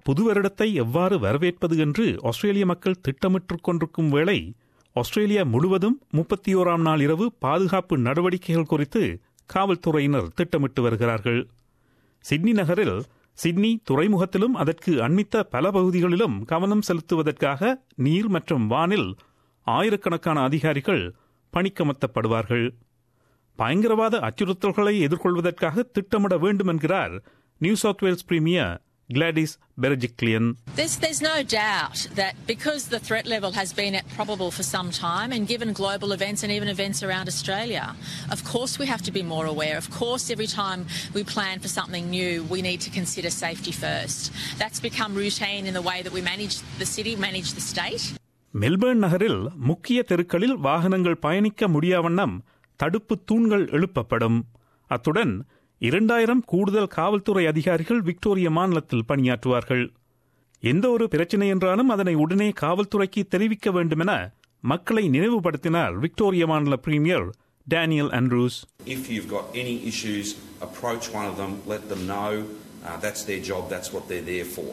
புது வருடத்தை எவ்வாறு வரவேற்பது என்று ஆஸ்திரேலிய மக்கள் திட்டமிட்டுக் கொண்டிருக்கும் வேளை ஆஸ்திரேலியா முழுவதும் 31ஆம் நாள் இரவு பாதுகாப்பு நடவடிக்கைகள் குறித்து காவல்துறையினர் திட்டமிட்டு வருகிறார்கள். சிட்னி நகரில் சிட்னி துறைமுகத்திலும் அதற்கு அண்மித்த பல பகுதிகளிலும் கவனம் செலுத்துவதற்காக நீர் மற்றும் வானில் ஆயிரக்கணக்கான அதிகாரிகள் பணிக்கமர்த்தப்படுவார்கள். பயங்கரவாத அச்சுறுத்தல்களை எதிர்கொள்வதற்காக திட்டமிட வேண்டும் என்கிறார் New South Wales premier Gladys Berejiklian. There's no doubt that because the threat level has been at probable for some time, and given global events and even events around Australia, of course we have to be more aware. Of course every time we plan for something new, we need to consider safety first. That's become routine in the way that we manage the city, manage the state. Melbourne நகரில் முக்கிய தெருக்களில் வாகனங்கள் பயணிக்க முடியாவண்ணம் தடுப்பு தூண்கள் எழுப்பப்படும். அத்துடன் 2000 கூடுதல் காவல்துறை அதிகாரிகள் விக்டோரியா மாநிலத்தில் பணியாற்றுவார்கள். எந்த ஒரு பிரச்சனை என்றாலும் அதனை உடனே காவல்துறைக்கு தெரிவிக்க வேண்டும் என மக்களை நினைவுபடுத்தினார் விக்டோரியா மாநில premier Daniel Andrews. If you've got any issues, approach one of them, let them know. That's their job, that's what they're there for.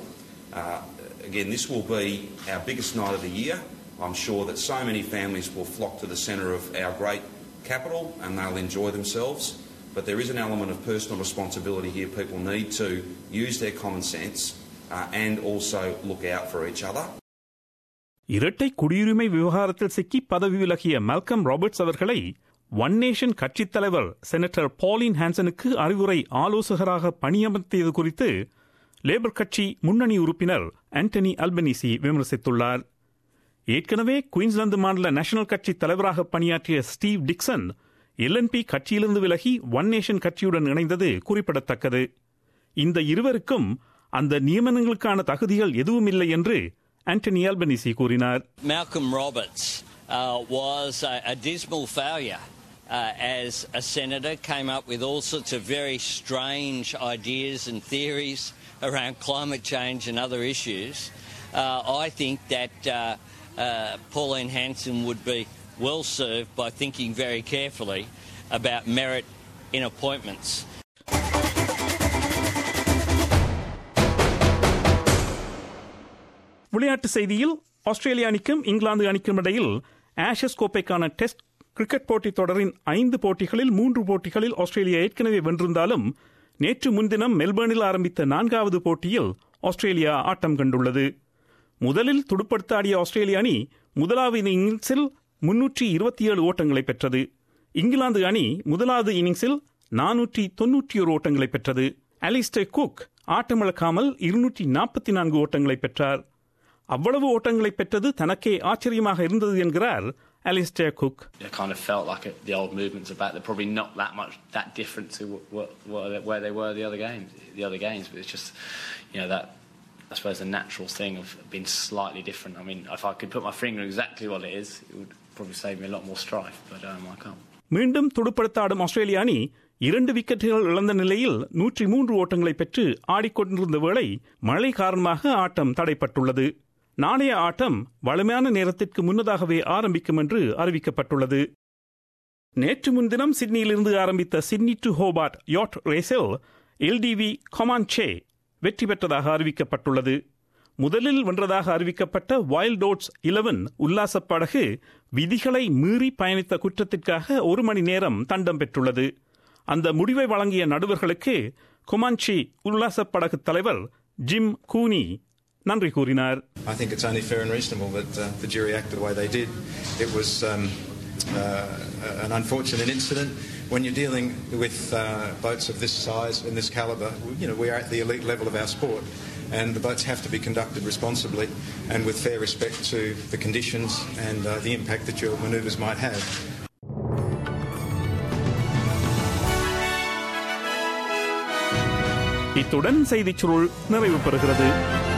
Again, this will be our biggest night of the year. I'm sure that so many families will flock to the centre of our great capital and they'll enjoy themselves. But there is an element of personal responsibility here. People need to use their common sense and also look out for each other. இரட்டை குடியுரிமை விவகாரத்தில் சிக்கி பதவி விலகிய Malcolm Roberts அவர்களை One Nation கட்சித் தலைவர் senator பாலின் ஹான்சனுக்கு அறிவுரை ஆலோசகராக பணியமர்த்தியது குறித்து லேபர் கட்சி முன்னணி உறுப்பினர் ஆண்டனி அல்பனீசி விமர்சித்துள்ளார். ஏற்கனவே குயின்ஸ்லாந்து மாநில நேஷனல் கட்சி தலைவராக பணியாற்றிய ஸ்டீவ் டிக்சன் LNP கட்சியிலிருந்து விலகி ஒன் நேஷன் கட்சியுடன் இணைந்தது குறிப்பிடத்தக்கது. இந்த இருவருக்கும் அந்த நியமனங்களுக்கான தகுதிகள் எதுவும் இல்லை என்று ஆண்டனி அல்பனீசி கூறினார். Malcolm Roberts was a dismal failure as a senator, came up with all sorts of very strange ideas and theories around climate change and other issues. I think that Pauline Hanson would be well served by thinking very carefully about merit in appointments. விளையாட்டு செய்தியில் ஆஸ்திரேலிய அணிக்கும் இங்கிலாந்து அணிக்கும் இடையில் Ashes கோப்பைக்கான test cricket போட்டித் தொடரின் 5 போட்டிகளில் 3 போட்டிகளில் ஆஸ்திரேலியா ஏற்கனவே வென்றிருந்தாலும் நேற்று முன்தினம் மெல்பர்னில் ஆரம்பித்த 4வது போட்டியில் ஆஸ்திரேலியா ஆட்டம் கண்டுள்ளது. முதலில் துடுப்படுத்த ஆடிய ஆஸ்திரேலிய அணி முதலாவது இன்னிங்ஸில் 327 ஓட்டங்களை பெற்றது. இங்கிலாந்து அணி முதலாவது இன்னிங்ஸில் 491 ஓட்டங்களை பெற்றது. அலிஸ்டர் குக் ஆட்டமிழக்காமல் 244 ஓட்டங்களை பெற்றார். அவ்வளவு ஓட்டங்களை பெற்றது தனக்கே ஆச்சரியமாக இருந்தது என்கிறார் Alastair Cook. It kind of felt like the old movements about they're probably not that different to where they were the other games, but it's just, you know, that I suppose the natural thing of being slightly different. I mean, if I could put my finger exactly what it is, it would probably save me a lot more strife, but I can't. மீண்டும் துடுப்படுத்த ஆடும் ஆஸ்திரேலிய அணி 2 விக்கெட்டுகள் இழந்த நிலையில் 103 ஓட்டங்களை பெற்று ஆடிக்கொண்டிருந்த வேளை மழை காரணமாக ஆட்டம் தடைப்பட்டுள்ளது. நாளைய ஆட்டம் வழமையான நேரத்திற்கு முன்னதாகவே ஆரம்பிக்கும் என்று அறிவிக்கப்பட்டுள்ளது. நேற்று முன்தினம் சிட்னியிலிருந்து ஆரம்பித்த சிட்னி டு ஹோபார்ட் யாட் ரேஸில் LDV கொமான்சே வெற்றி பெற்றதாக அறிவிக்கப்பட்டுள்ளது. முதலில் வென்றதாக அறிவிக்கப்பட்ட வைல்ட் ஓட்ஸ் 11 உல்லாசப் படகு விதிகளை மீறி பயணித்த குற்றத்திற்காக 1 மணி நேரம் தண்டம் பெற்றுள்ளது. அந்த முடிவை வழங்கிய நடுவர்களுக்கு கொமான்சி உல்லாசப் படகு தலைவர் ஜிம் கூனி நன்றி கூறினார். I think it's only fair and reasonable that the jury acted the way they did. It was an unfortunate incident. When you're dealing with boats of this size and this calibre, you know, we are at the elite level of our sport, and the boats have to be conducted responsibly and with fair respect to the conditions and the impact that your manoeuvres might have. இத்துடன் செய்திச் சுருள் நிறைவு பெறுகிறது.